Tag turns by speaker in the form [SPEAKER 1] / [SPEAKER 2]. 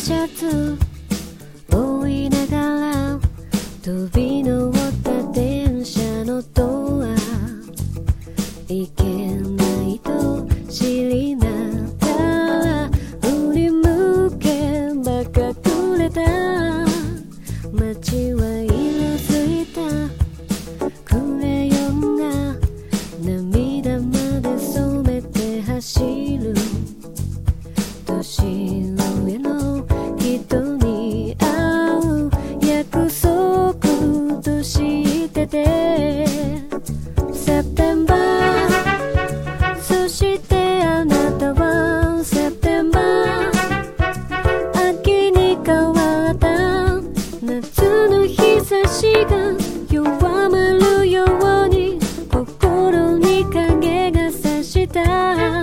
[SPEAKER 1] シャツ追いながら飛び乗った電車のドア、いけないと知りながら振り向けば隠れた街は色づいたクレヨンが涙まで染めて走る、年上の人に会う約束としてて、セプテンバー、そしてあなたはセプテンバー、秋に変わった夏の日差しが弱まるように心に影が差した。